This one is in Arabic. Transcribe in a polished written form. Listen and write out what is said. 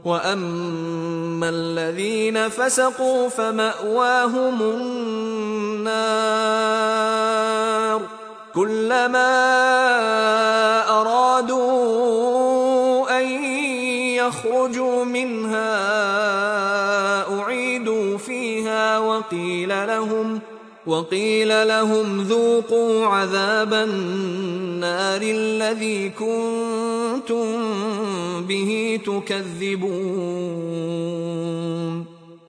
وأما الذين فسقوا فمأواهم النار كلما أرادوا أن يخرجوا منها أعيدوا فيها وقيل لهم ذوقوا عذاب النار الذي كنتم به تكذبون.